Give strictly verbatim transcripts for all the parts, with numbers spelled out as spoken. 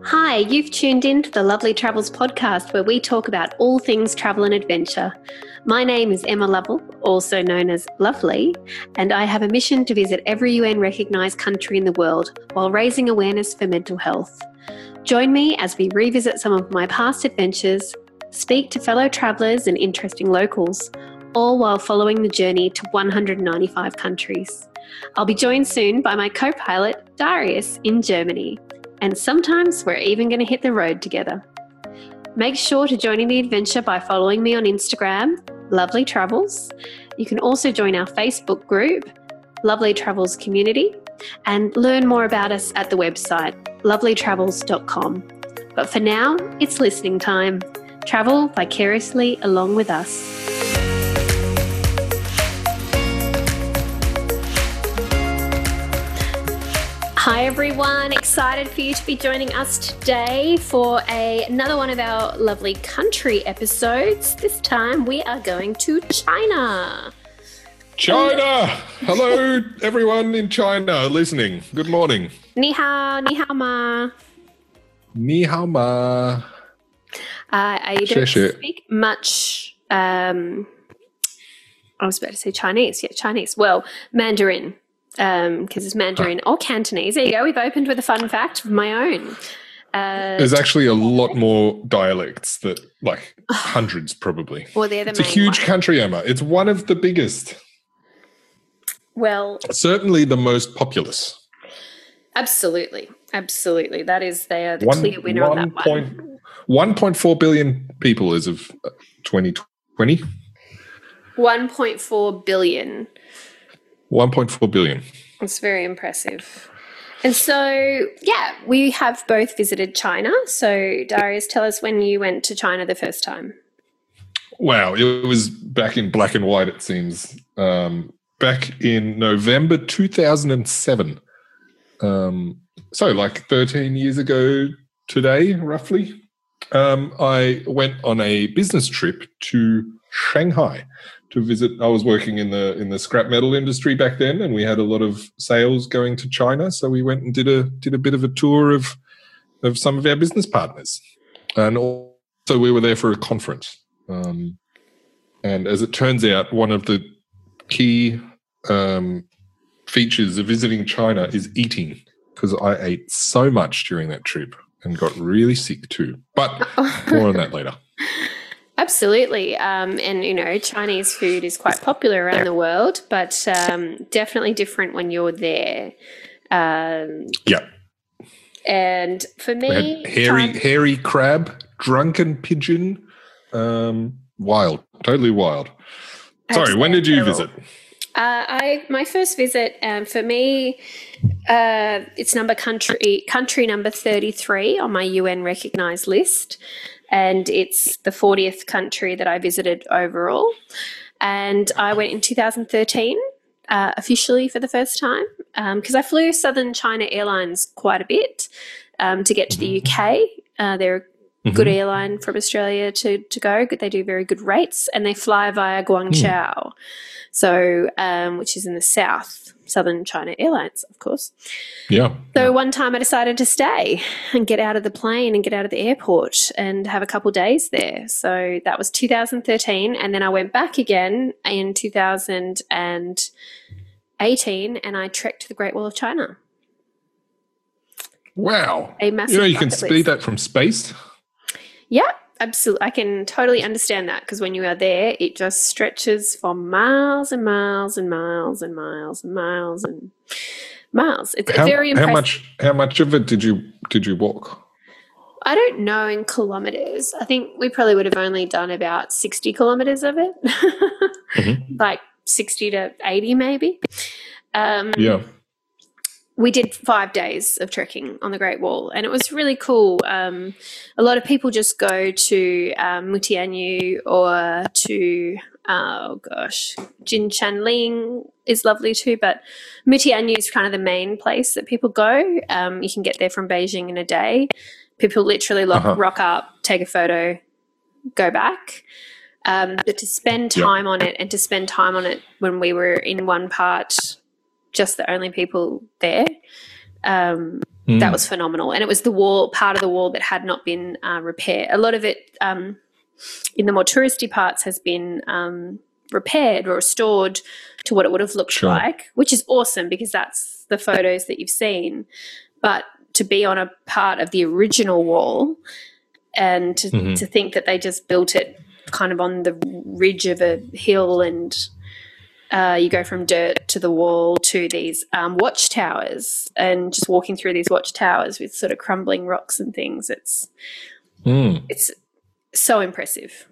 Hi, you've tuned in to the Lovely Travels podcast where we talk about all things travel and adventure. My name is Emma Lovell, also known as Lovely, and I have a mission to visit every U N recognised country in the world while raising awareness for mental health. Join me as we revisit some of my past adventures, speak to fellow travellers and interesting locals, all while following the journey to one hundred ninety-five countries. I'll be joined soon by my co-pilot, Darius, in Germany. And sometimes we're even going to hit the road together. Make sure to join in the adventure by following me on Instagram, Lovely Travels. You can also join our Facebook group, Lovely Travels Community, and learn more about us at the website, lovely travels dot com. But for now, it's listening time. Travel vicariously along with us. Hi everyone, excited for you to be joining us today for a, another one of our lovely country episodes. This time we are going to China. China! Hello everyone in China listening. Good morning. Ni hao, ni hao ma. Ni hao ma. Uh, I don't Xie xie. speak much, um, I was about to say Chinese, yeah, Chinese. Well, Mandarin. Um, because it's Mandarin or Cantonese. There you go. We've opened with a fun fact of my own. Uh, There's actually a lot more dialects that, like hundreds probably. Well, they're the it's a main huge one. country, Emma. It's one of the biggest. Well, certainly the most populous. Absolutely, absolutely. That is, they are the one, clear winner one on that point, one. one point four billion people as of twenty twenty. one point four billion. one point four billion. It's very impressive. And so, yeah, we have both visited China. So, Darius, tell us when you went to China the first time. Wow, it was back in black and white, it seems. Um, back in November two thousand seven. Um, so, like thirteen years ago today, roughly, um, I went on a business trip to Shanghai to visit. I was working in the in the scrap metal industry back then, and we had a lot of sales going to China. So we went and did a did a bit of a tour of of some of our business partners, and also we were there for a conference. Um, and as it turns out, one of the key um, features of visiting China is eating, because I ate so much during that trip and got really sick too. But more on that later. Absolutely. Um, and, you know, Chinese food is quite popular around the world, but um, definitely different when you're there. Um, yeah. And for me... hairy, China- hairy crab, drunken pigeon, um, wild, totally wild. Sorry, when did you visit? Uh, I my first visit, um, for me, uh, it's number country country number thirty-three on my U N recognised list. And it's the fortieth country that I visited overall. And I went in two thousand thirteen uh, officially for the first time because um, I flew Southern China Airlines quite a bit um, to get to the U K. Uh, they're a mm-hmm. good airline from Australia to, to go. They do very good rates, and they fly via Guangzhou, mm. so um, which is in the south. Southern China Airlines, of course. Yeah. So one time I decided to stay and get out of the plane and get out of the airport and have a couple of days there. So that was two thousand thirteen, and then I went back again in two thousand eighteen and I trekked the Great Wall of China. Wow. A massive You know, you can bucket see list. that from space. Yeah. Absolutely. I can totally understand that, because when you are there, it just stretches for miles and miles and miles and miles and miles and miles. It's how, very impressive. How much, how much of it did you did you walk? I don't know in kilometres. I think we probably would have only done about sixty kilometres of it, mm-hmm. like sixty to eighty maybe. Um, yeah. We did five days of trekking on the Great Wall, and it was really cool. Um, a lot of people just go to um, Mutianyu or to, oh gosh, Jinshanling is lovely too, but Mutianyu is kind of the main place that people go. Um, you can get there from Beijing in a day. People literally lock, uh-huh. rock up, take a photo, go back. Um, but to spend time yep. on it and to spend time on it when we were in one part – just the only people there. Um, Mm. That was phenomenal. And it was the wall, part of the wall that had not been uh, repaired. A lot of it um, in the more touristy parts has been um, repaired or restored to what it would have looked Sure. like, which is awesome because that's the photos that you've seen. But to be on a part of the original wall and to, Mhm. to think that they just built it kind of on the ridge of a hill and uh, you go from dirt to the wall to these um, watchtowers and just walking through these watchtowers with sort of crumbling rocks and things. It's Mm. it's so impressive.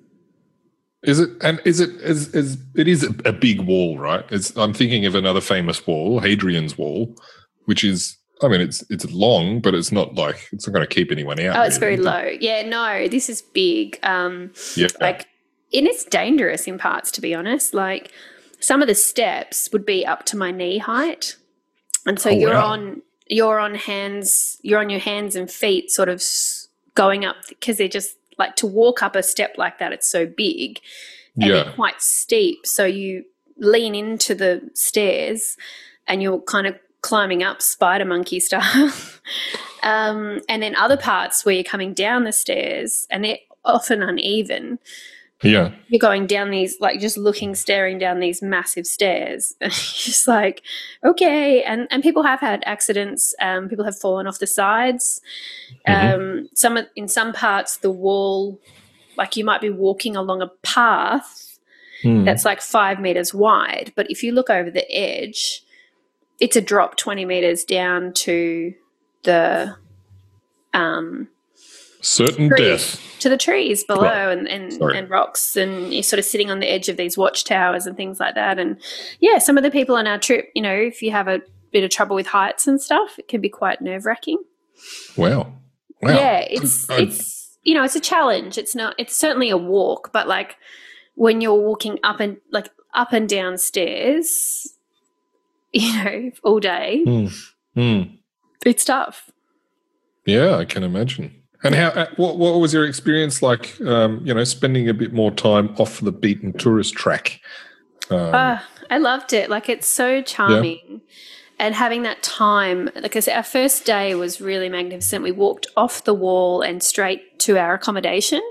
Is it? And is it? Is, is it is a big wall, right? It's, I'm thinking of another famous wall, Hadrian's Wall, which is. I mean, it's it's long, but it's not like it's not going to keep anyone out. Oh, it's really. very low. Yeah, no, this is big. Um, Yeah. like, and it's dangerous in parts, to be honest. Like, some of the steps would be up to my knee height, and so Oh, you're wow. on you're on hands, you're on your hands and feet, sort of s- going up because they're just like to walk up a step like that. It's so big, and Yeah. they're quite steep. So you lean into the stairs, and you're kind of climbing up spider monkey style. um, and then other parts where you're coming down the stairs, and they're often uneven. Yeah. You're going down these, like just looking, staring down these massive stairs. And you're just like, okay. And and people have had accidents. Um, people have fallen off the sides. Mhm. Um, some of- in some parts, the wall, like you might be walking along a path Mm. that's like five meters wide. But if you look over the edge, it's a drop twenty meters down to the um, Certain trees, death. to the trees below Right. and, and, Sorry. and rocks, and you're sort of sitting on the edge of these watchtowers and things like that. And yeah, some of the people on our trip, you know, if you have a bit of trouble with heights and stuff, it can be quite nerve wracking. Wow. Wow. Yeah, it's I- it's you know, it's a challenge. It's not. It's certainly a walk, but like when you're walking up and like up and down stairs, you know, all day, Mm. Mm. it's tough. Yeah, I can imagine. And how? uh, What, what was your experience like? Um, you know, spending a bit more time off the beaten tourist track. Um, Uh, I loved it. Like, it's so charming. And having that time, like I said, our first day was really magnificent. We walked off the wall and straight to our accommodation.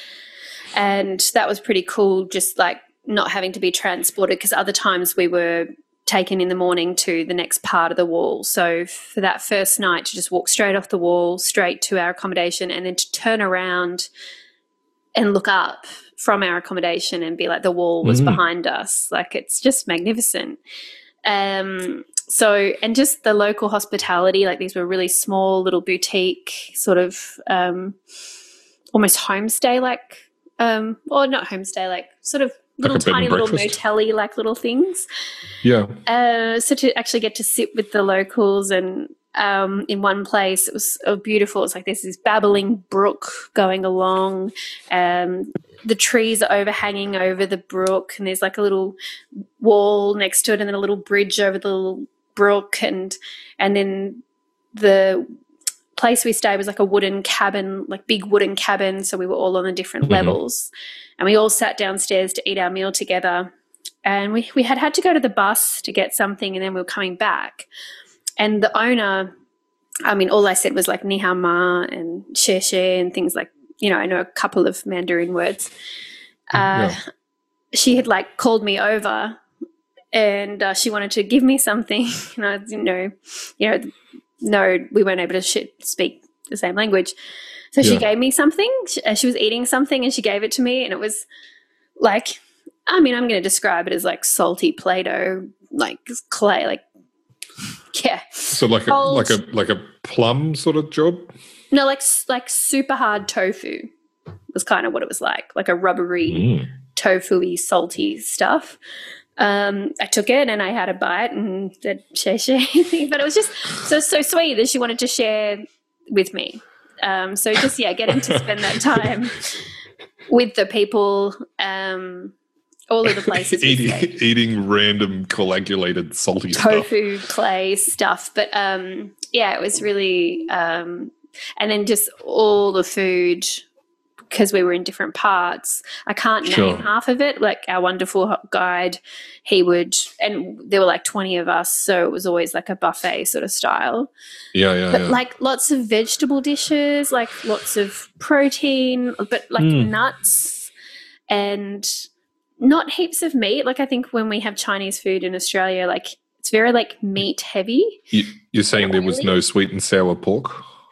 And that was pretty cool, just like not having to be transported, because other times we were taken in the morning to the next part of the wall. So for that first night, to just walk straight off the wall, straight to our accommodation, and then to turn around and look up from our accommodation and be like the wall was Mm. behind us. Like, it's just magnificent. Um, so, and just the local hospitality, like these were really small little boutique sort of um, almost homestay, like, um, or not homestay, like sort of little a bed and tiny little breakfast? motel-y like little things. yeah. Uh, so to actually get to sit with the locals and um, in one place, it was uh, beautiful. It's like there's this babbling brook going along. Um, the trees are overhanging over the brook, and there's like a little wall next to it, and then a little bridge over the little brook, and and then the place we stayed was like a wooden cabin, like big wooden cabin. So we were all on the different Mhm. levels, and we all sat downstairs to eat our meal together. And we, we had had to go to the bus to get something, and then we were coming back. And the owner, I mean, all I said was like ni hao ma and she she and things like, you know, I know a couple of Mandarin words. Uh, Yeah. She had like called me over, and uh, she wanted to give me something. And I didn't know, you know, no, we weren't able to sh- speak the same language. So she Yeah. gave me something. She, uh, she was eating something, and she gave it to me, and it was like, I mean, I'm going to describe it as like salty Play-Doh, like clay, like, yeah. So like a Cold. like a like a plum sort of job. No, like like super hard tofu was kind of what it was like, like a rubbery, Mm. tofu-y, salty stuff. Um, I took it and I had a bite and said share share, but it was just so so sweet that she wanted to share with me. Um, so just yeah, getting to spend that time with the people, um, all of the places we eating stayed. eating random coagulated salty stuff. Tofu clay stuff, but um yeah, it was really um and then just all the food because we were in different parts, I can't name Sure. half of it. Like our wonderful guide, he would, and there were like twenty of us, so it was always like a buffet sort of style. Yeah, yeah, But yeah. like lots of vegetable dishes, like lots of protein, but like Mm. nuts and not heaps of meat. Like I think when we have Chinese food in Australia, like it's very like meat heavy. You, you're saying there was Oily? no sweet and sour pork?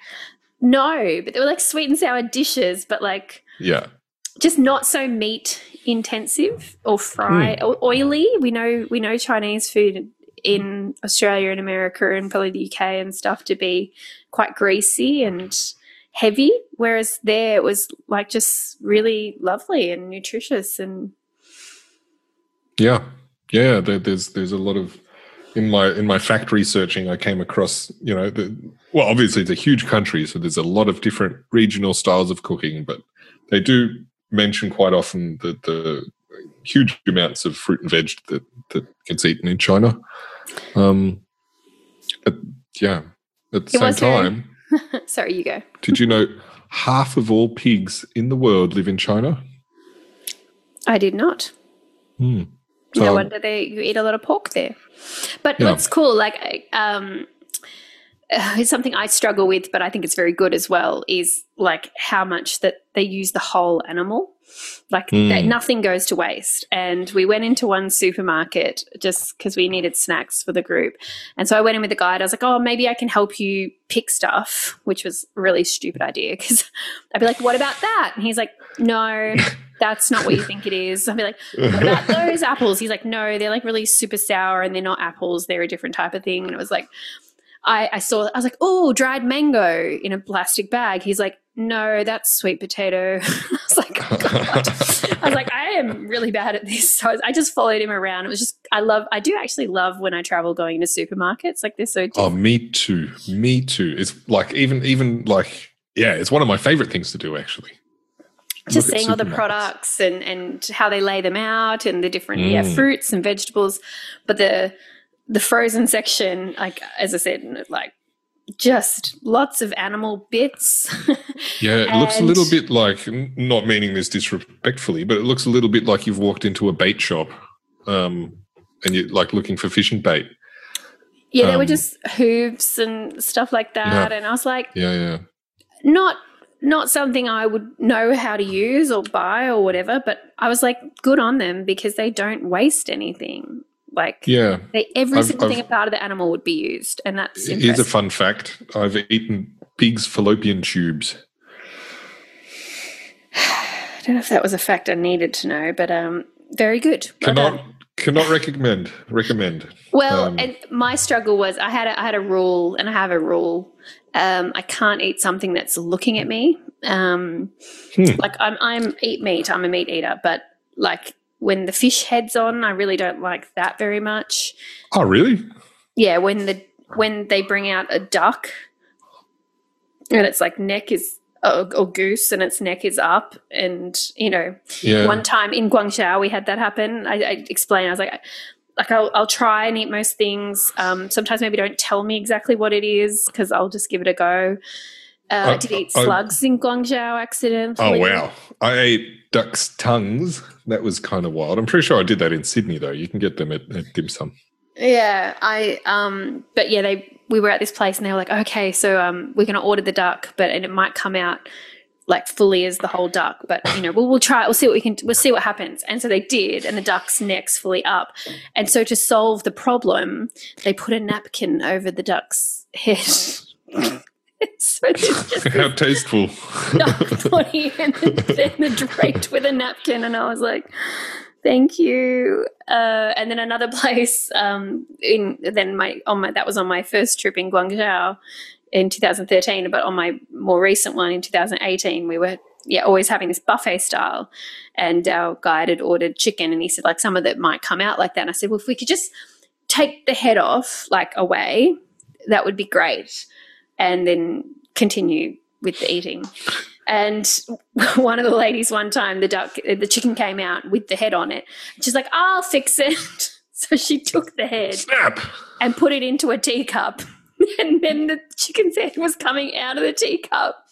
No, but they were like sweet and sour dishes, but like Yeah. just not so meat intensive or fry or oily. We know we know Chinese food in Australia and America and probably the U K and stuff to be quite greasy and heavy, whereas there it was like just really lovely and nutritious. And Yeah, yeah. There, there's there's a lot of in my in my fact researching. I came across, you know, the, well, obviously it's a huge country, so there's a lot of different regional styles of cooking, but they do mention quite often the, the huge amounts of fruit and veg that that gets eaten in China. Um, but yeah, at the It same was very- time, sorry, you go. did you know half of all pigs in the world live in China? I did not. Hmm. No So- wonder they you eat a lot of pork there. But Yeah. what's cool, like um, uh, it's something I struggle with, but I think it's very good as well, is like how much that they use the whole animal. Like Mm. that nothing goes to waste. And we went into one supermarket just because we needed snacks for the group. And so I went in with the guide. I was like, oh, maybe I can help you pick stuff, which was a really stupid idea because I'd be like, what about that? And he's like, no, that's not what you think it is. I'd be like, what about those apples? He's like, no, they're like really super sour and they're not apples. They're a different type of thing. And it was like, I, I saw, I was like, oh, dried mango in a plastic bag. He's like, no, that's sweet potato. I was like, oh, God. I was like, I am really bad at this. So I, was, I just followed him around. It was just, I love, I do actually love when I travel going to supermarkets. Like they're so Oh, different. me too. Me too. It's like even even like yeah, it's one of my favorite things to do actually. Just Look at seeing all the supermarkets. products and, and how they lay them out and the different yeah Mm. fruits and vegetables. But the the frozen section, like as I said, like just lots of animal bits. Yeah, it looks a And- little bit like, n- not meaning this disrespectfully, but it looks a little bit like you've walked into a bait shop, um, and you're like looking for fishing bait. Yeah, they were Um, just hooves and stuff like that. Yeah. And I was like, Yeah, yeah. not not something I would know how to use or buy or whatever, but I was like, good on them because they don't waste anything. Like Yeah. they, every I've- single thing I've- about of the animal would be used, and that's Here's impressive. a fun fact. I've eaten pig's fallopian tubes. I don't know if that was a fact I needed to know, but um, very good. Well Cannot done. cannot recommend recommend. Well, um, and my struggle was I had a, I had a rule, and I have a rule. Um, I can't eat something that's looking at me. Um, Hmm. Like I'm, I'm eat meat. I'm a meat eater, but like when the fish head's on, I really don't like that very much. Oh, really? Yeah, when the when they bring out a duck, and it's like neck is or, or goose, and its neck is up, and you know. Yeah. One time in Guangzhou, we had that happen. I, I explained. I was like, like I'll, I'll try and eat most things. Um, sometimes maybe don't tell me exactly what it is because I'll just give it a go. Uh, Uh, I did eat I- slugs in Guangzhou Oh accidentally. wow! I ate duck's tongues. That was kind of wild. I'm pretty sure I did that in Sydney though. You can get them at, at dim sum. Yeah, I um, but yeah, they we were at this place and they were like, okay, so um, we're going to order the duck, but and it might come out like fully as the whole duck, but you know, we'll we'll try it. We'll see what we can. We'll see what happens. And so they did, and the duck's neck's fully up. And so to solve the problem, they put a napkin over the duck's head. So it's just How tasteful! duck body and then the draped with a napkin, and I was like, "Thank you." Uh, and then another place um, in then my on my that was on my first trip in Guangzhou in two thousand thirteen, but on my more recent one in two thousand eighteen, we were yeah always having this buffet style, and our guide had ordered chicken, and he said like some of it might come out like that, and I said, well, if we could just take the head off like away, that would be great, and then continue with the eating. And one of the ladies one time, the duck, the chicken came out with the head on it. She's like, I'll fix it. So she took the head Snap! and put it into a teacup. And then the chicken's head was coming out of the teacup.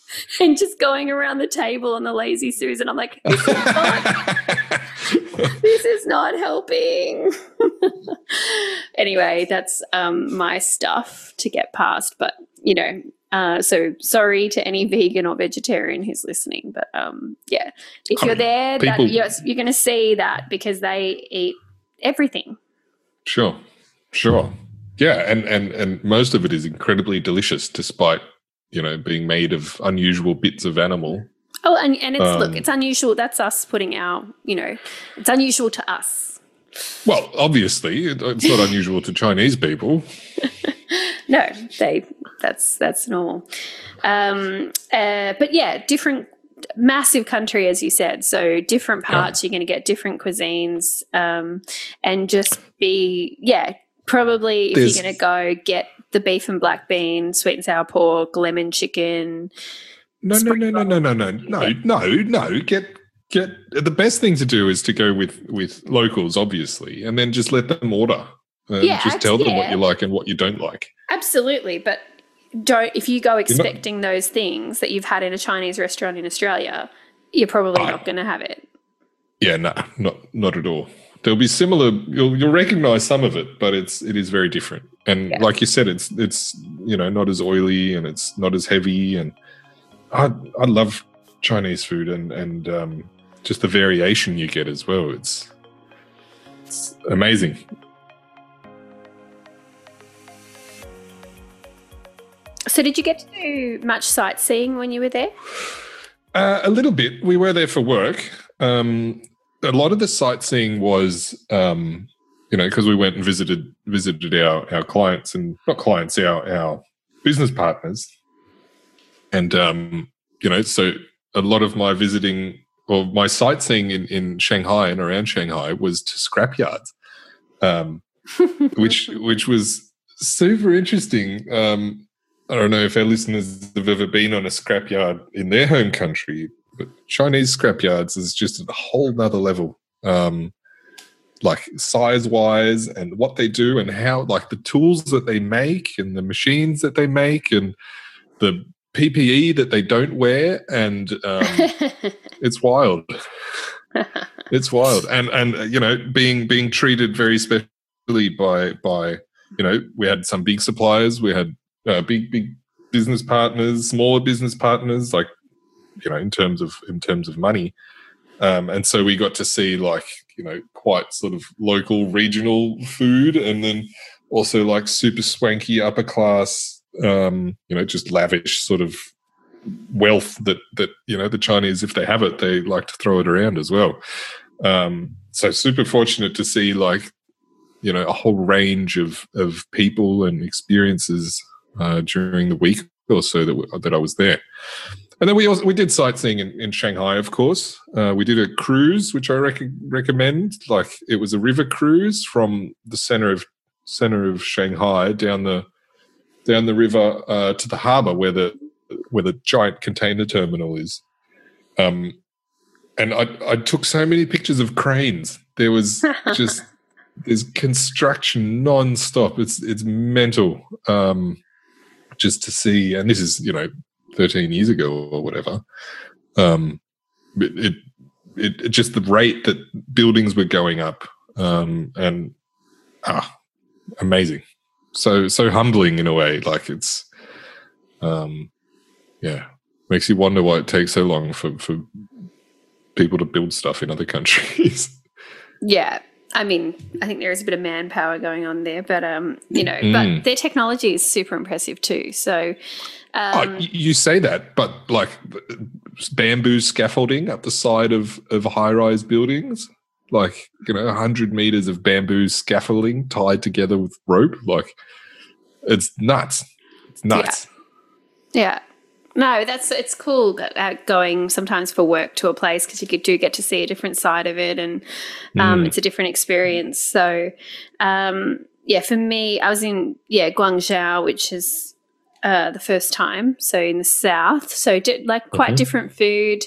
and just going around the table on the lazy Susan. I'm like, this is not, this is not helping. Anyway, that's um, my stuff to get past. But, you know, uh, so sorry to any vegan or vegetarian who's listening. But, um, yeah, if I you're mean, there, people, that, you're, you're going to see that because they eat everything. Sure, sure. Yeah, and, and, and most of it is incredibly delicious despite, you know, being made of unusual bits of animal. Oh, and, and it's, um, look, it's unusual. That's us putting our, you know, it's unusual to us. Well, obviously, it, it's not unusual to Chinese people. No, they, that's, that's normal. Um, uh, but yeah, different, massive country, as you said. So different parts, yeah. You're going to get different cuisines, um, and just be, yeah, probably if There's, you're going to go get the beef and black bean, sweet and sour pork, lemon chicken. No, no, no, no, no, no, no, no, no, no. Get get the best thing to do is to go with with locals, obviously, and then just let them order and yeah, just tell them yeah. what you like and what you don't like. Absolutely, but don't if you go expecting not, those things that you've had in a Chinese restaurant in Australia, you're probably I, not going to have it. Yeah, no, not not at all. There'll be similar. You'll you'll recognize some of it, but it's it is very different. And yeah. like you said, it's it's you know not as oily and it's not as heavy. And I I love Chinese food and and um, just the variation you get as well. It's it's amazing. So, did you get to do much sightseeing when you were there? Uh, a little bit. We were there for work. Um, a lot of the sightseeing was, um, you know, because we went and visited visited our our clients and not clients, our our business partners, and um, you know, so a lot of my visiting or my sightseeing in, in Shanghai and around Shanghai was to scrapyards, um, which which was super interesting. Um, I don't know if our listeners have ever been on a scrapyard in their home country, but Chinese scrapyards is just at a whole nother level, um, like size-wise and what they do and how, like the tools that they make and the machines that they make and the P P E that they don't wear, and um, it's wild. It's wild, and and you know, being being treated very specially by by you know, we had some big suppliers, we had. Uh, big, big business partners, smaller business partners, like, you know, in terms of in terms of money, um, and so we got to see like, you know, quite sort of local, regional food, and then also like super swanky, upper class, um, you know, just lavish sort of wealth that that you know the Chinese, if they have it, they like to throw it around as well. Um, so super fortunate to see like, you know, a whole range of of people and experiences. Uh, during the week or so that w- that I was there, and then we also we did sightseeing in, in Shanghai. Of course, uh, we did a cruise, which I rec- recommend. Like it was a river cruise from the center of center of Shanghai down the down the river uh, to the harbor where the where the giant container terminal is. Um, and I I took so many pictures of cranes. There was just there's construction non-stop. It's it's mental. Um, just to see, and this is, you know, thirteen years ago or whatever, um, it, it, it just the rate that buildings were going up, um, and ah, amazing. So, so humbling in a way, like it's, um, yeah, makes you wonder why it takes so long for, for people to build stuff in other countries. Yeah. I mean, I think there is a bit of manpower going on there, but, um, you know, mm. but their technology is super impressive too. So, um, oh, you say that, but like bamboo scaffolding up the side of, of high-rise buildings, like, you know, one hundred meters of bamboo scaffolding tied together with rope, like it's nuts. It's nuts. Yeah. yeah. No, that's it's cool uh, going sometimes for work to a place because you do get to see a different side of it, and um, mm. it's a different experience. So, um, yeah, for me, I was in yeah Guangzhou, which is uh, the first time, so in the south. So, di- like quite mm-hmm. different food.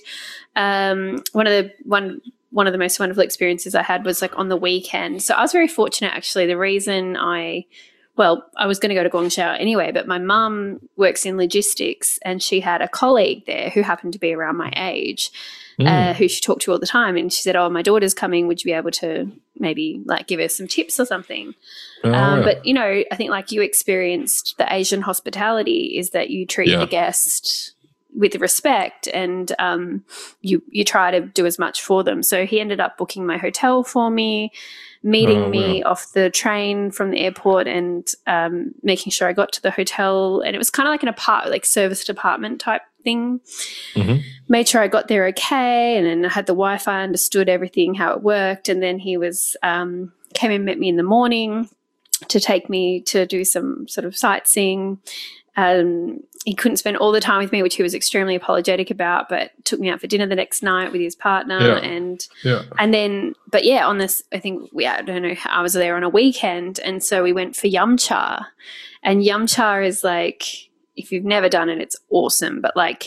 Um, one of the one one of the most wonderful experiences I had was like on the weekend. So, I was very fortunate actually. The reason I well, I was going to go to Guangzhou anyway, but my mum works in logistics and she had a colleague there who happened to be around my age, mm. uh, who she talked to all the time. And she said, oh, my daughter's coming. Would you be able to maybe like give her some tips or something? Oh, um, yeah. But, you know, I think like you experienced the Asian hospitality is that you treat Yeah. the guest with respect and um, you you try to do as much for them. So he ended up booking my hotel for me, meeting Oh, me wow. off the train from the airport and um, making sure I got to the hotel. And it was kind of like an apart, like serviced apartment type thing. Mm-hmm. Made sure I got there okay, and then I had the Wi-Fi, understood everything, how it worked. And then he was um, came and met me in the morning to take me to do some sort of sightseeing. Um, he couldn't spend all the time with me, which he was extremely apologetic about, but took me out for dinner the next night with his partner. Yeah. And Yeah. and then, but yeah, on this, I think, we, I don't know, I was there on a weekend, and so we went for yum cha. And yum cha is like, if you've never done it, it's awesome. But like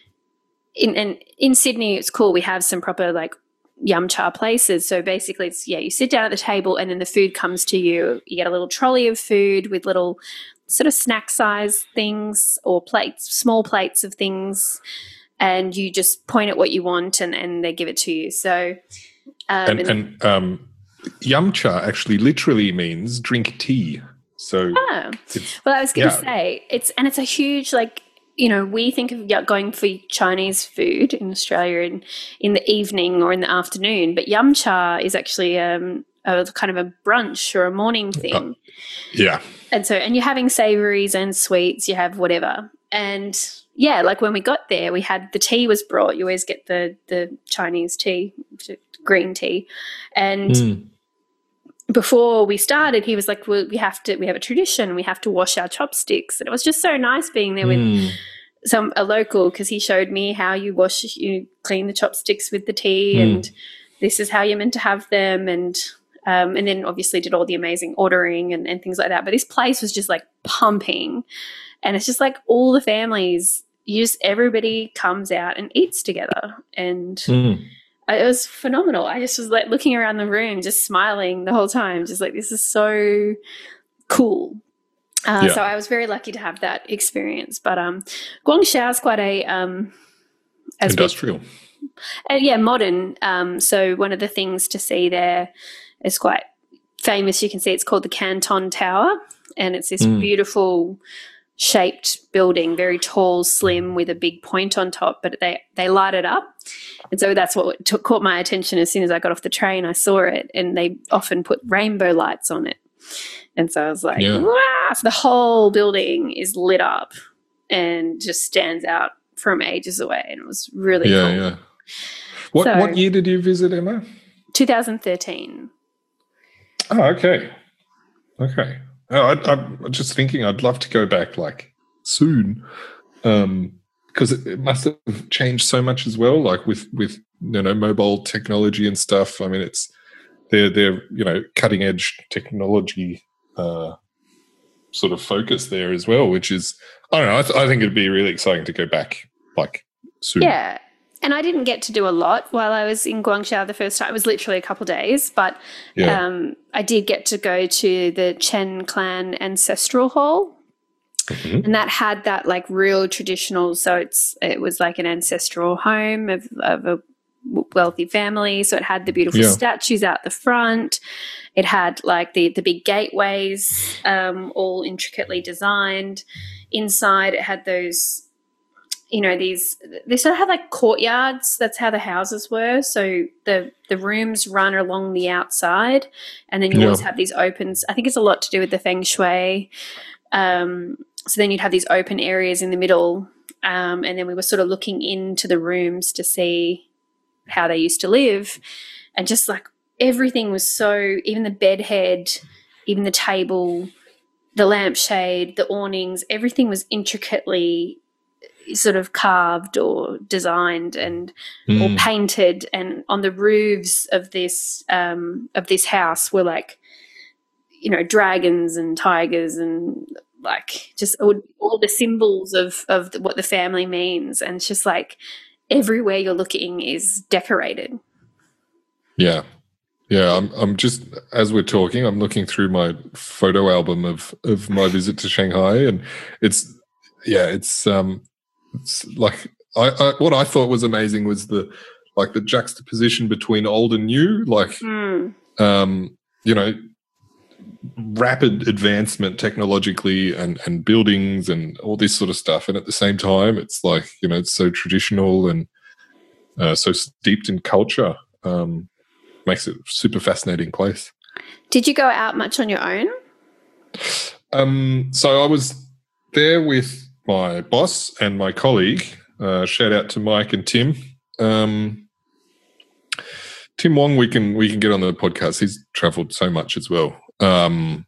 in, in, in Sydney, it's cool. We have some proper like yum cha places. So basically it's, yeah, you sit down at the table and then the food comes to you. You get a little trolley of food with little sort of snack size things or plates, small plates of things, and you just point at what you want and, and they give it to you. So um, And, and um, yum cha actually literally means drink tea. So oh, it's, well, I was going to yeah. say it's, and it's a huge, like, you know, we think of going for Chinese food in Australia in, in the evening or in the afternoon, but yum cha is actually um, a kind of a brunch or a morning thing. Uh, yeah. And so, and you're having savouries and sweets, you have whatever. And yeah, like when we got there, we had the tea was brought. You always get the the Chinese tea, green tea. And Mm. before we started, he was like, well, we have to, we have a tradition. We have to wash our chopsticks. And it was just so nice being there with Mm. some a local, because he showed me how you wash, you clean the chopsticks with the tea, Mm. and this is how you're meant to have them. And um, and then obviously did all the amazing ordering and, and things like that. But this place was just like pumping, and it's just like all the families, you just everybody comes out and eats together, and Mm. it was phenomenal. I just was like looking around the room, just smiling the whole time, just like this is so cool. Uh, Yeah. So I was very lucky to have that experience. But um, Guangzhou is quite a um, as we- Industrial. uh, yeah, modern. Um, so one of the things to see there is quite famous. You can see it's called the Canton Tower, and it's this Mm. beautiful shaped building, very tall, slim, with a big point on top. But they they light it up, and so that's what took, caught my attention. As soon as I got off the train, I saw it, and they often put rainbow lights on it. And so I was like, Yeah. wow! So the whole building is lit up and just stands out from ages away, and it was really Yeah, cool. yeah. What So- what year did you visit, Emma? twenty thirteen. Oh, okay. Okay. Oh, I, I'm just thinking I'd love to go back like soon, um, because it, it must have changed so much as well. Like with with you know mobile technology and stuff. I mean, it's they're they're you know cutting edge technology uh, sort of focus there as well, which is I don't know. I, th- I think it'd be really exciting to go back like soon. Yeah. And I didn't get to do a lot while I was in Guangzhou the first time. It was literally a couple of days, but Yeah. um, I did get to go to the Chen Clan Ancestral Hall, Mhm. and that had that like real traditional. So it's it was like an ancestral home of, of a wealthy family. So it had the beautiful Yeah. statues out the front. It had like the the big gateways, um, all intricately designed. Inside, it had those. You know, these they sort of have like courtyards. That's how the houses were. So the the rooms run along the outside, and then you Yeah. always have these opens. I think it's a lot to do with the feng shui. Um, so then you'd have these open areas in the middle, um, and then we were sort of looking into the rooms to see how they used to live, and just like everything was so. Even the bed head, even the table, the lampshade, the awnings, everything was intricately sort of carved or designed and or Mm. painted, and on the roofs of this um, of this house were like you know dragons and tigers and like just all, all the symbols of of the, what the family means, and it's just like everywhere you're looking is decorated. Yeah. Yeah, I'm. I'm just as we're talking, I'm looking through my photo album of of my visit to Shanghai, and it's yeah, it's um, it's like I, I what I thought was amazing was the like the juxtaposition between old and new, like Mm. um, you know, rapid advancement technologically and and buildings and all this sort of stuff, and at the same time, it's like you know, it's so traditional and uh, so steeped in culture. Um, makes it a super fascinating place. Did you go out much on your own? Um, so I was there with my boss and my colleague. Uh, shout out to Mike and Tim. Um, Tim Wong, we can we can get on the podcast. He's travelled so much as well. Um,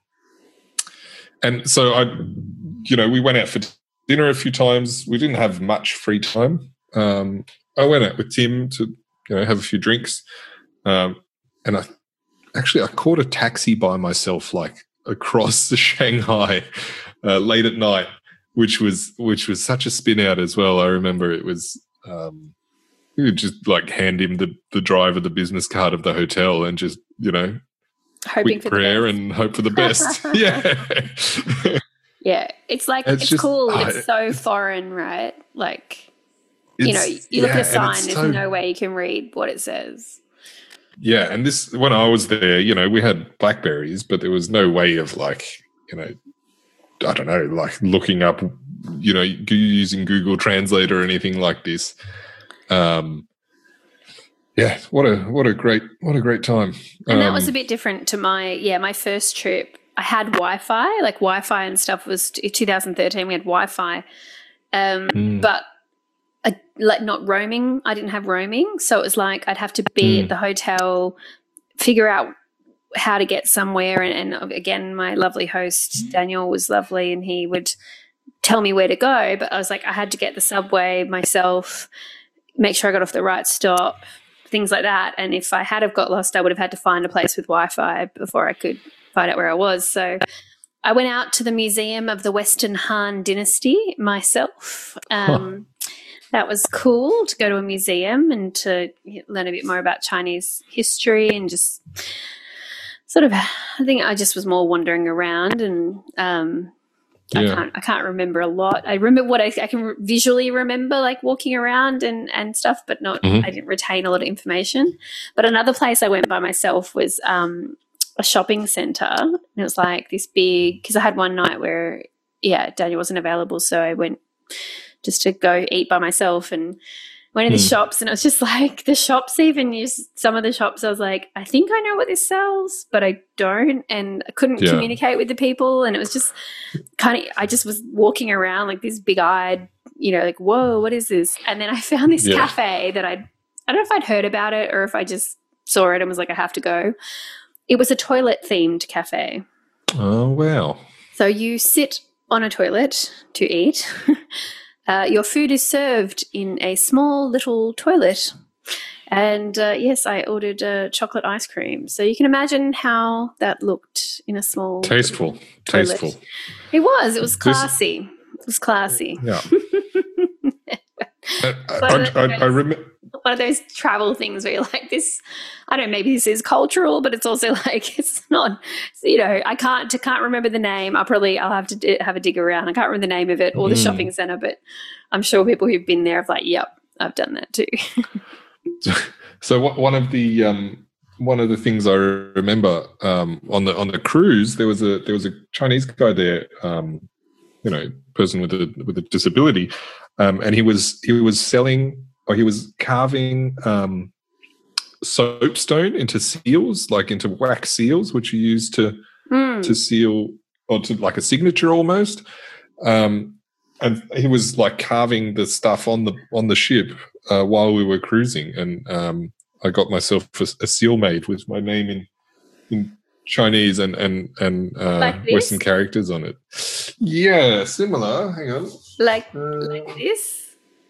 and so I, you know, we went out for dinner a few times. We didn't have much free time. Um, I went out with Tim to you know have a few drinks. Um, and I actually I caught a taxi by myself, like across the Shanghai uh, late at night, which was which was such a spin out as well. I remember it was um, you would just like hand him the the driver the business card of the hotel and just you know hoping quick for prayer the best. and hope for the best. Yeah, yeah. It's like it's, it's, just, cool. Uh, it's so foreign, right? Like you know, you look yeah, at a sign. There's so, no way you can read what it says. Yeah, and this when I was there, you know, we had Blackberries, but there was no way of like, you know, I don't know, like looking up, you know, using Google Translate or anything like this. Um, yeah, what a what a great what a great time. And um, that was a bit different to my yeah my first trip. I had Wi-Fi, like Wi-Fi and stuff was in two thousand thirteen. We had Wi-Fi, um, mm. but. I, like not roaming. I didn't have roaming. So it was like I'd have to be mm. at the hotel, figure out how to get somewhere. And, and again, my lovely host, Daniel, was lovely and he would tell me where to go. But I was like, I had to get the subway myself, make sure I got off the right stop, things like that. And if I had have got lost, I would have had to find a place with Wi-Fi before I could find out where I was. So I went out to the Museum of the Western Han Dynasty myself. Um, huh. That was cool to go to a museum and to learn a bit more about Chinese history and just sort of, I think I just was more wandering around and um, yeah. I can't I can't remember a lot. I remember what I, I can visually remember, like walking around and, and stuff, but not mm-hmm. I didn't retain a lot of information. But another place I went by myself was um, a shopping centre, and it was like this big, because I had one night where, yeah, Daniel wasn't available, so I went just to go eat by myself and went in the mm. shops, and it was just like the shops even used some of the shops. I was like, I think I know what this sells, but I don't, and I couldn't yeah. communicate with the people, and it was just kind of, I just was walking around like this big-eyed, you know, like, whoa, what is this? And then I found this yeah. cafe that I'd, I don't know if I'd heard about it or if I just saw it and was like, I have to go. It was a toilet-themed cafe. Oh, wow. So you sit on a toilet to eat. Uh, your food is served in a small little toilet. And, uh, yes, I ordered uh, chocolate ice cream. So you can imagine how that looked in a small Tasteful. toilet. Tasteful. It was. It was classy. It was classy. Yeah. I, I, I, I remember. One of those travel things where you're like, this, I don't know, maybe this is cultural, but it's also like, it's not, you know, I can't, I can't remember the name. I'll probably, I'll have to d- have a dig around. I can't remember the name of it or the mm. shopping centre, but I'm sure people who've been there have like, yep, I've done that too. so, so what, one of the, um, one of the things I remember um, on the on the cruise, there was a there was a Chinese guy there, um, you know, person with a with a disability, um, and he was he was selling. Or he was carving um, soapstone into seals, like into wax seals, which you use to mm. to seal or to like a signature almost. Um, and he was like carving the stuff on the on the ship uh, while we were cruising. And um, I got myself a, a seal made with my name in in Chinese and and and uh, like Western characters on it. Yeah, similar. Hang on, like uh, like this.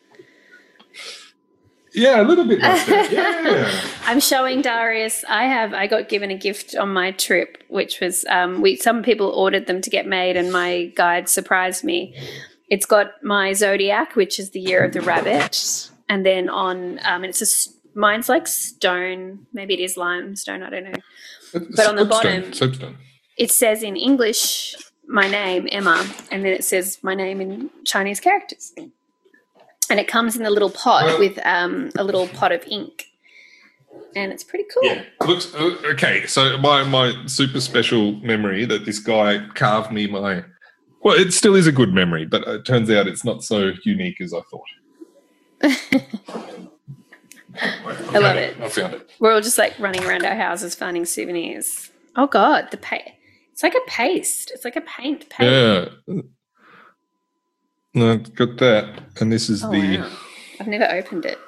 Yeah, a little bit like that. Yeah. I'm showing Darius. I have. I got given a gift on my trip, which was um, we. Some people ordered them to get made, and my guide surprised me. It's got my zodiac, which is the year of the rabbit, and then on um, and it's a mine's like stone. Maybe it is limestone. I don't know. It's But on the soapstone, bottom, soapstone. it says in English my name, Emma, and then it says my name in Chinese characters. And it comes in a little pot Well- with um, a little pot of ink. And it's pretty cool. Yeah, looks uh, okay. So my my super special memory that this guy carved me my. Well, it still is a good memory, but it turns out it's not so unique as I thought. I love it. I found it. We're all just like running around our houses finding souvenirs. Oh God, the pa- It's like a paste. It's like a paint paste. Yeah. No, I've got that, and this is Oh, the. wow. I've never opened it.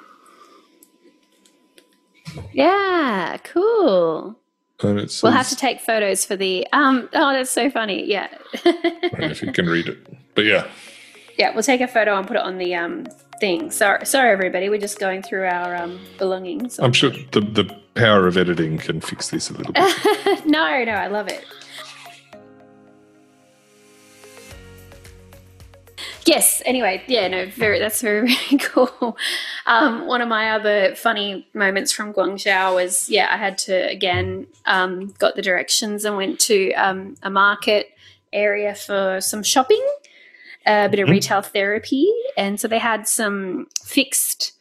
Yeah, cool. And it says, We'll have to take photos for the. Um. Oh, that's so funny. Yeah. I don't know if you can read it, but yeah. Yeah, we'll take a photo and put it on the um thing. Sorry, sorry, everybody. We're just going through our um belongings. I'm sure the the power of editing can fix this a little bit. no, no, I love it. Yes. Anyway, yeah, no, very. That's very, very cool. Um, one of my other funny moments from Guangzhou was, yeah, I had to again um, got the directions and went to um, a market area for some shopping, a bit of Mhm. retail therapy, and so they had some fixed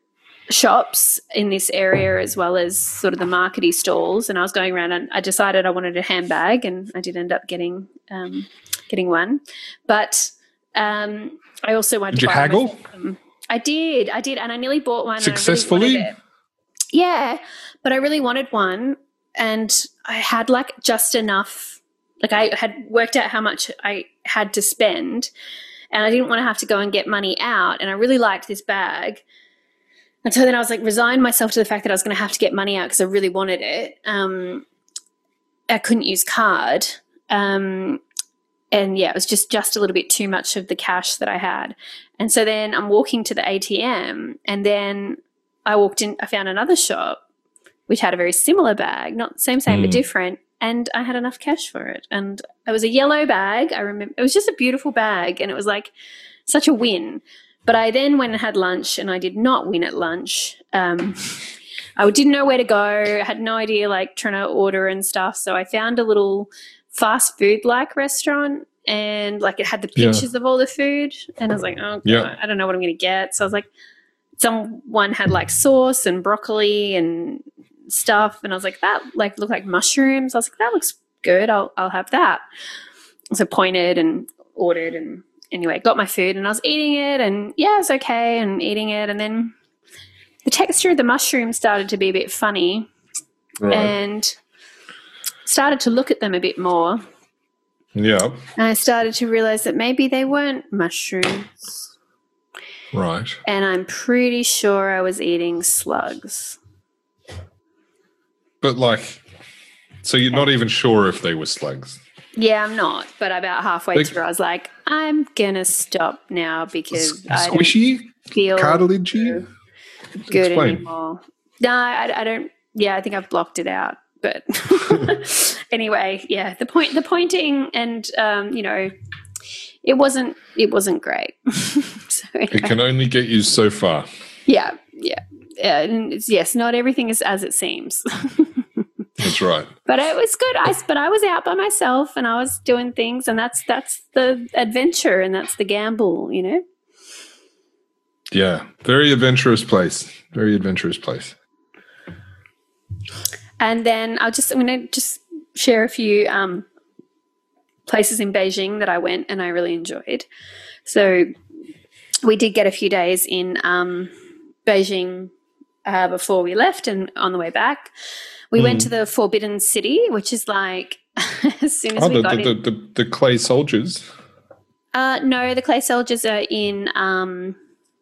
shops in this area as well as sort of the markety stalls. And I was going around and I decided I wanted a handbag, and I did end up getting um, getting one, but. Um, I also wanted Did to you buy haggle? myself some- I did, I did, and I nearly bought one. and I really Successfully? wanted it. Yeah, but I really wanted one, and I had like just enough. Like I had worked out how much I had to spend, and I didn't want to have to go and get money out. And I really liked this bag, and so then I was like resigned myself to the fact that I was going to have to get money out because I really wanted it. Um, I couldn't use card. Um, And, yeah, it was just, just a little bit too much of the cash that I had. And so then I'm walking to the A T M, and then I walked in, I found another shop which had a very similar bag, not same, same, but Mm. different, and I had enough cash for it. And it was a yellow bag. I remember it was just a beautiful bag, and it was like such a win. But I then went and had lunch, and I did not win at lunch. Um, I didn't know where to go. I had no idea, like, trying to order and stuff. So I found a little fast food like restaurant, and like it had the Yeah. pictures of all the food, and I was like, oh God, Yeah. I don't know what I'm going to get. So I was like, someone had like sauce and broccoli and stuff, and I was like, that like looked like mushrooms. I was like, that looks good. I'll I'll have that. So pointed and ordered, and anyway, got my food, and I was eating it, and yeah, it was okay, and eating it, and then the texture of the mushroom started to be a bit funny, Right. and started to look at them a bit more. Yeah. And I started to realize that maybe they weren't mushrooms. Right. And I'm pretty sure I was eating slugs. But like, so you're not even sure if they were slugs. Yeah, I'm not. But about halfway Like- through, I was like, I'm going to stop now because S- I don't squishy, feel cartilagey. good Explain. anymore. No, I, I don't. Yeah, I think I've blocked it out. But anyway, yeah, the point, the pointing, and um, you know, it wasn't, it wasn't great. so It anyway, can only get you so far. yeah, yeah, yeah. And it's, yes, not everything is as it seems. That's right. But it was good. I but I was out by myself, and I was doing things, and that's that's the adventure, and that's the gamble, you know. Yeah. Very adventurous place. Very adventurous place. And then I'll just I'm going to just share a few um, places in Beijing that I went and I really enjoyed. So we did get a few days in um, Beijing uh, before we left, and on the way back, we Mm. went to the Forbidden City, which is like as soon as Oh, we the, got the, in. the, the, the clay soldiers. Uh, no, the clay soldiers are in. Um,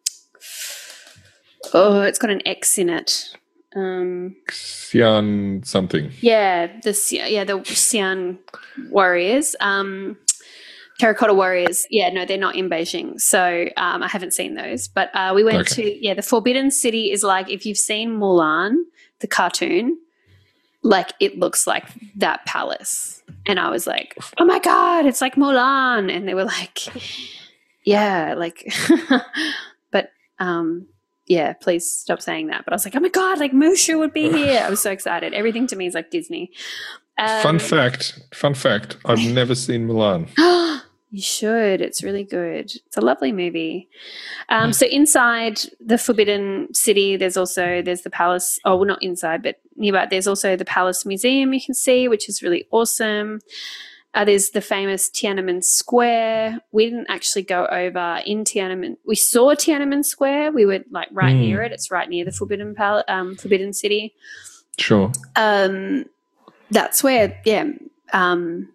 oh, it's got an X in it. Um, Xian something. yeah, the Xi- yeah the Xi'an warriors, um, terracotta warriors. Yeah, no, they're not in Beijing, so um, I haven't seen those. But uh, we went Okay. to yeah, the Forbidden City is like if you've seen Mulan, the cartoon, like it looks like that palace. And I was like, oh my God, it's like Mulan. And they were like, yeah, like, but um, yeah, please stop saying that. But I was like, oh my God, like Mushu would be here. I was so excited. Everything to me is like Disney. Um, fun fact, fun fact, I've never seen Milan. You should. It's really good. It's a lovely movie. Um, so inside the Forbidden City, there's also, there's the palace. Oh, well, not inside, but nearby. There's also the Palace Museum you can see, which is really awesome. Uh, there's the famous Tiananmen Square. We didn't actually go over in Tiananmen. We saw Tiananmen Square. We were like right mm. near it. It's right near the Forbidden Pal- um, Forbidden City. Sure. Um, that's where, yeah, um,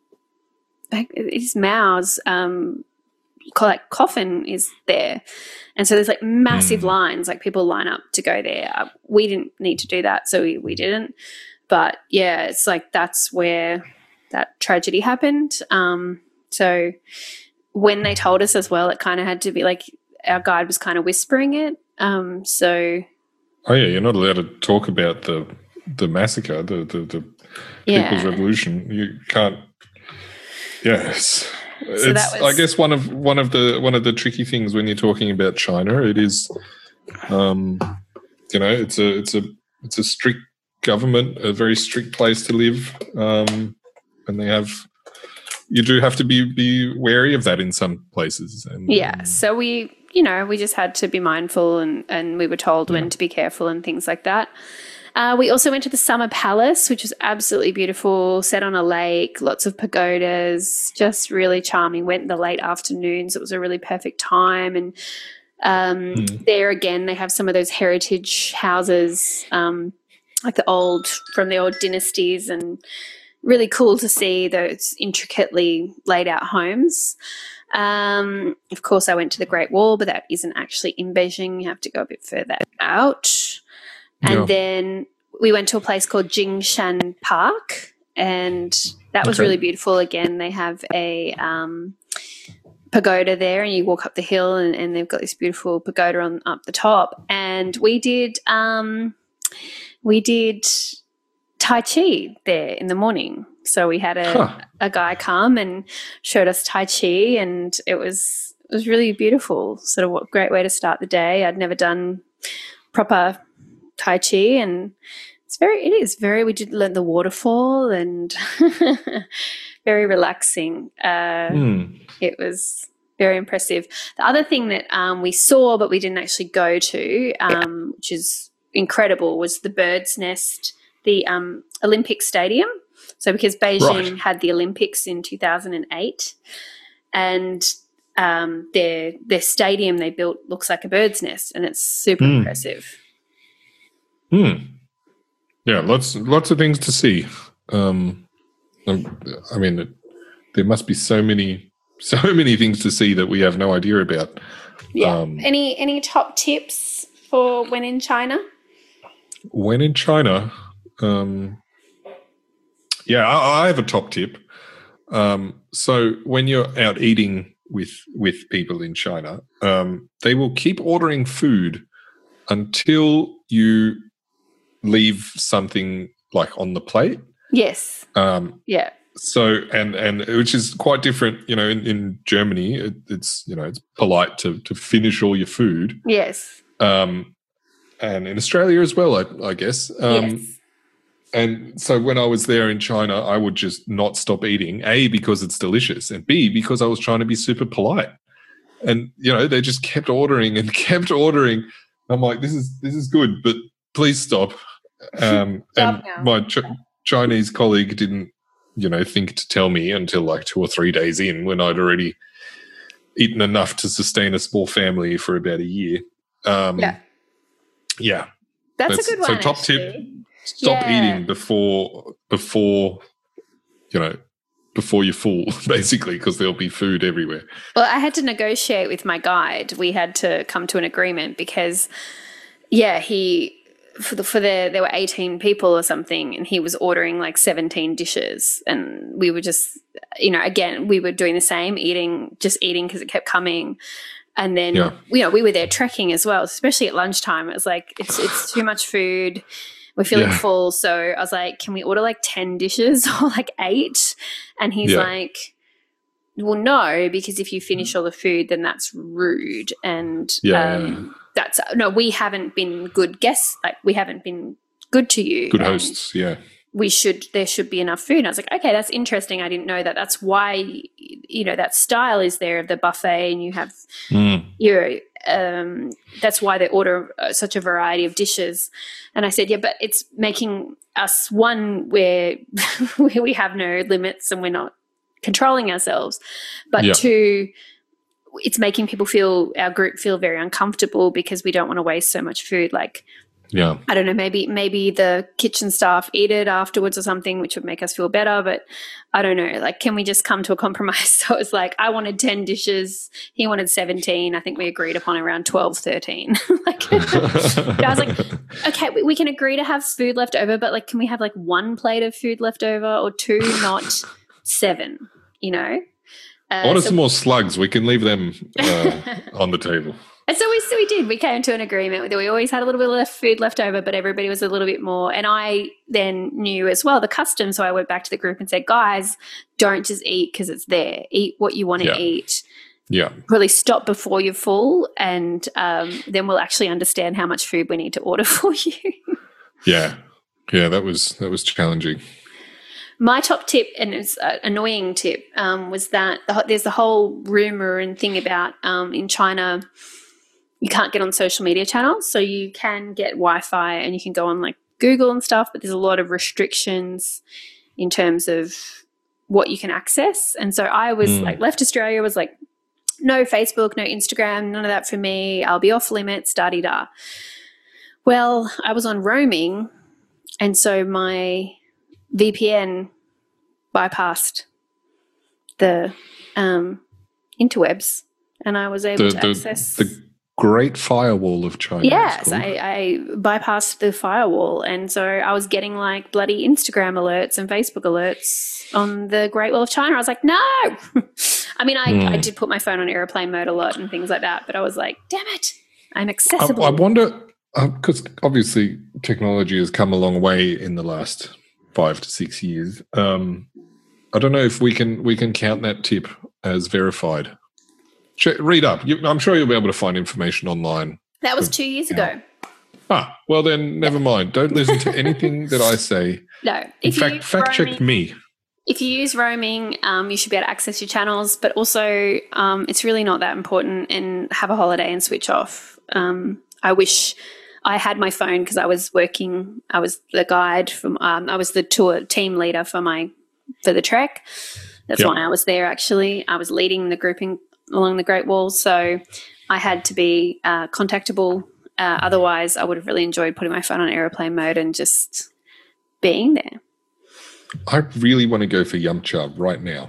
his Mao's um, like coffin is there, and so there's like massive mm. lines. Like people line up to go there. Uh, we didn't need to do that, so we, we didn't. But yeah, it's like that's where that tragedy happened. Um, so when they told us as well, it kind of had to be like our guide was kind of whispering it. Um, so oh yeah, you're not allowed to talk about the the massacre, the the, the yeah. People's Revolution. You can't. Yes, so it's. Was, I guess one of one of the one of the tricky things when you're talking about China, it is, um, you know, it's a it's a it's a strict government, a very strict place to live, um, and they have. You do have to be be wary of that in some places. And, yeah, um, so we, you know, we just had to be mindful, and and we were told yeah. when to be careful and things like that. Uh, we also went to the Summer Palace, which was absolutely beautiful, set on a lake, lots of pagodas, just really charming. Went in the late afternoons. It was a really perfect time. And um, mm. there again, they have some of those heritage houses, um, like the old, from the old dynasties, and really cool to see those intricately laid out homes. Um, of course, I went to the Great Wall, but that isn't actually in Beijing. You have to go a bit further out. And yeah. then we went to a place called Jingshan Park, and that was okay. really beautiful. Again, they have a um, pagoda there, and you walk up the hill, and, and they've got this beautiful pagoda on up the top. And we did um, we did Tai Chi there in the morning. So we had a, huh. a guy come and showed us Tai Chi, and it was it was really beautiful. Sort of a great way to start the day. I'd never done proper Tai Chi, and it's very it is very we did learn the waterfall, and very relaxing. Uh, mm. It was very impressive. The other thing that um, we saw but we didn't actually go to, um, which is incredible, was the Bird's Nest, the um, Olympic Stadium. So because Beijing right. had the Olympics in two thousand eight, and um, their their stadium they built looks like a bird's nest, and it's super mm. impressive. Hmm. Yeah, lots lots of things to see. Um, I mean, it, there must be so many so many things to see that we have no idea about. Yeah. Um, any any top tips for when in China? When in China, um, yeah, I, I have a top tip. Um, so when you're out eating with with people in China, um, they will keep ordering food until you leave something like on the plate. Yes. Um, yeah. So and and which is quite different, you know. In, in Germany, it, it's you know it's polite to to finish all your food. Yes. Um, and in Australia as well, I, I guess. Um, yes. And so when I was there in China, I would just not stop eating. A, because it's delicious, and B, because I was trying to be super polite. And you know, they just kept ordering and kept ordering. I'm like, this is this is good, but please stop. Um, and my ch- Chinese colleague didn't, you know, think to tell me until like two or three days in, when I'd already eaten enough to sustain a small family for about a year. Um, yeah, yeah, that's, that's a good one. So top actually. tip: stop yeah. eating before before you know before you're full, basically, because there'll be food everywhere. Well, I had to negotiate with my guide. We had to come to an agreement because, yeah, he. For the for the there were eighteen people or something, and he was ordering like seventeen dishes, and we were just, you know, again we were doing the same, eating just eating because it kept coming, and then yeah. you know we were there trekking as well, especially at lunchtime. It was like it's it's too much food, we're feeling yeah. full, so I was like, can we order like ten dishes or like eight? And he's yeah. like, well, no, because if you finish all the food, then that's rude. And yeah. um, that's no, we haven't been good guests. Like we haven't been good to you. Good hosts, yeah. We should, there should be enough food. And I was like, okay, that's interesting. I didn't know that. That's why, you know, that style is there of the buffet, and you have, mm. your, um, that's why they order such a variety of dishes. And I said, yeah, but it's making us one where we have no limits and we're not controlling ourselves. But yeah. two, it's making people feel, our group feel very uncomfortable because we don't want to waste so much food. Like, yeah, I don't know, maybe maybe the kitchen staff eat it afterwards or something, which would make us feel better. But I don't know, like, can we just come to a compromise? So it's like I wanted ten dishes. He wanted seventeen. I think we agreed upon around twelve, thirteen. Like, but I was like, okay, we, we can agree to have food left over, but, like, can we have, like, one plate of food left over or two, not seven, you know? Uh, Order so- some more slugs. We can leave them uh, on the table. And so we so we did. We came to an agreement that we always had a little bit of left food left over, but everybody was a little bit more. And I then knew as well the custom, so I went back to the group and said, guys, don't just eat because it's there. Eat what you want to yeah. eat. Yeah. Really stop before you're full, and um, then we'll actually understand how much food we need to order for you. yeah. Yeah, that was that was challenging. My top tip, and it's an annoying tip, um, was that the, there's the whole rumor and thing about um, in China – you can't get on social media channels, so you can get Wi-Fi and you can go on like Google and stuff, but there's a lot of restrictions in terms of what you can access. And so I was mm. like, left Australia, was like, no Facebook, no Instagram, none of that for me. I'll be off limits, da-di-da. Well, I was on roaming, and so my V P N bypassed the um, interwebs, and I was able the, to the, access the Great Firewall of China. Yes, I, I bypassed the firewall, and so I was getting like bloody Instagram alerts and Facebook alerts on the Great Wall of China. I was like, no. I mean, I, mm. I did put my phone on airplane mode a lot and things like that, but I was like, damn it, I'm accessible. I, I wonder, because uh, obviously technology has come a long way in the last five to six years. Um, I don't know if we can we can count that tip as verified. Check, read up. You, I'm sure you'll be able to find information online. That was two years ago. Ah, well then, never mind. Don't listen to anything that I say. No. In if fact, you fact roaming, check me. If you use roaming, um, you should be able to access your channels, but also um, it's really not that important, and have a holiday and switch off. Um, I wish I had my phone because I was working. I was the guide from. Um, I was the tour team leader for my for the trek. That's yep. why I was there. Actually, I was leading the grouping along the Great Wall, so I had to be uh, contactable. Uh, otherwise, I would have really enjoyed putting my phone on airplane mode and just being there. I really want to go for Yumcha right now.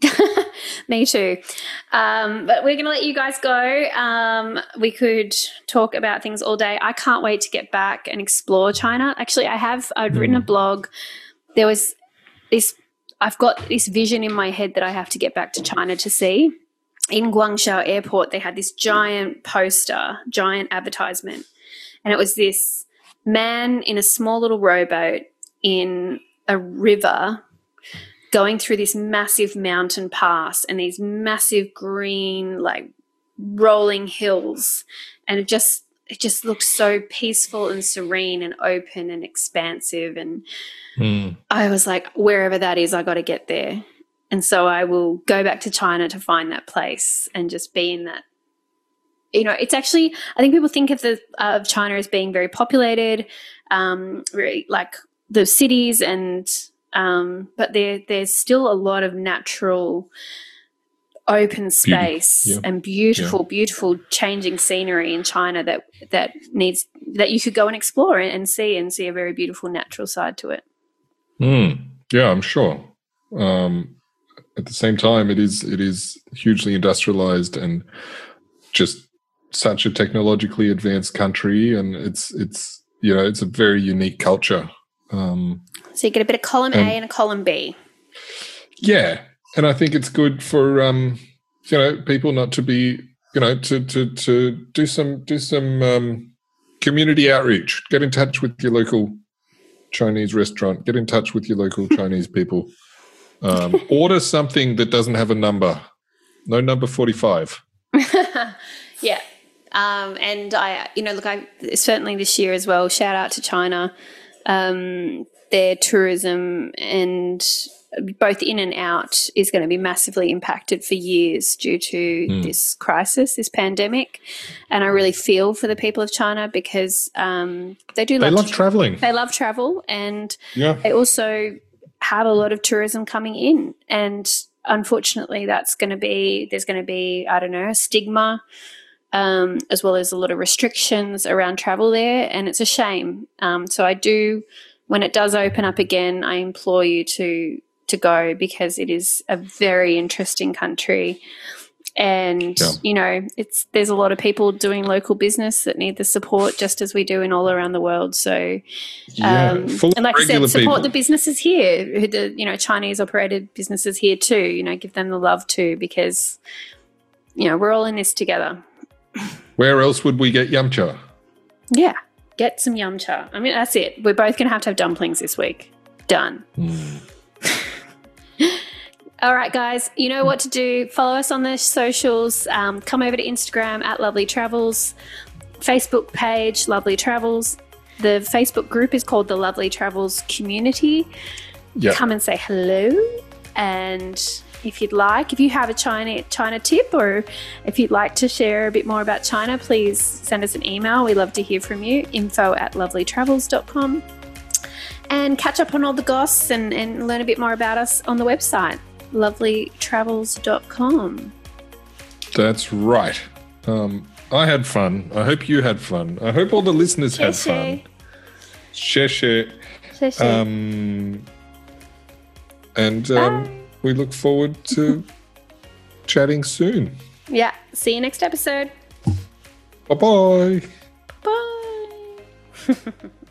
Me too. Um, but we're going to let you guys go. Um, we could talk about things all day. I can't wait to get back and explore China. Actually, I have. I'd mm. written a blog. There was this. I've got this vision in my head that I have to get back to China to see. In Guangzhou Airport, they had this giant poster, giant advertisement, and it was this man in a small little rowboat in a river going through this massive mountain pass and these massive green, like, rolling hills, and it just it just looked so peaceful and serene and open and expansive, and mm. I was like, wherever that is, I got to get there. And so I will go back to China to find that place and just be in that. You know, it's actually, I think people think of the uh, of China as being very populated, um, really, like the cities, and um, but there there's still a lot of natural open space yeah. and beautiful, yeah. beautiful changing scenery in China that that needs that you could go and explore and see and see a very beautiful natural side to it. Mm. Yeah, I'm sure. Um, At the same time, it is it is hugely industrialized and just such a technologically advanced country, and it's it's you know it's a very unique culture. Um, so you get a bit of column and, A and a column B. Yeah, and I think it's good for um, you know people not to be you know to to to do some do some um, community outreach. Get in touch with your local Chinese restaurant. Get in touch with your local Chinese people. Um, order something that doesn't have a number. No number forty-five. Yeah. Um, and I, you know, look, I certainly this year as well, shout out to China, um, their tourism and both in and out is going to be massively impacted for years due to mm. this crisis, this pandemic. And I really feel for the people of China because um, they do love, they love traveling. They love travel, and yeah. they also have a lot of tourism coming in. And unfortunately, that's going to be, there's going to be, I don't know, a stigma, um, as well as a lot of restrictions around travel there. And it's a shame. Um, so I do, when it does open up again, I implore you to, to go because it is a very interesting country. And, yeah. you know, it's there's a lot of people doing local business that need the support just as we do in all around the world. So, yeah, um, full and like I said, support people. the businesses here, the, you know, Chinese operated businesses here too, you know, give them the love too because, you know, we're all in this together. Where else would we get yum cha? Yeah, get some yum cha. I mean, that's it. We're both going to have to have dumplings this week. Done. Mm. All right, guys, you know what to do. Follow us on the socials. Um, come over to Instagram at Lovely Travels, Facebook page, Lovely Travels. The Facebook group is called the Lovely Travels Community. Yep. Come and say hello. And if you'd like, if you have a China China tip or if you'd like to share a bit more about China, please send us an email. We love to hear from you, info at lovely travels dot com. And catch up on all the goss and, and learn a bit more about us on the website, lovely travels dot com. That's right. Um, I had fun. I hope you had fun. I hope all the listeners had fun. Share, share. Share, share. Um, and um, we look forward to chatting soon. Yeah. See you next episode. Bye-bye. Bye.